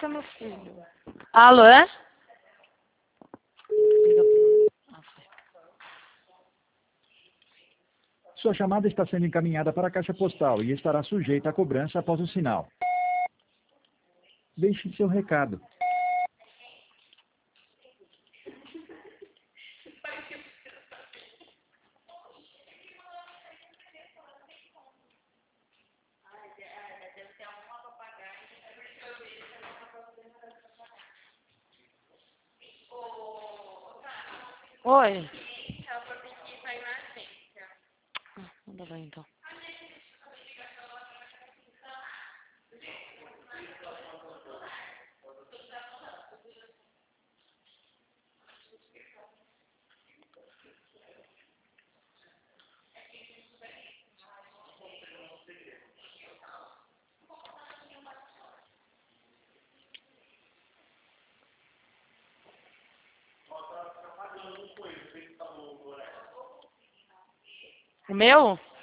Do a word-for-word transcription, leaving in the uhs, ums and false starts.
Eita, meu filho. Alô, é? Sua chamada está sendo encaminhada para a caixa postal e estará sujeita a cobrança após o sinal. Deixe seu recado. Oi. Ah, manda lá então. O meu?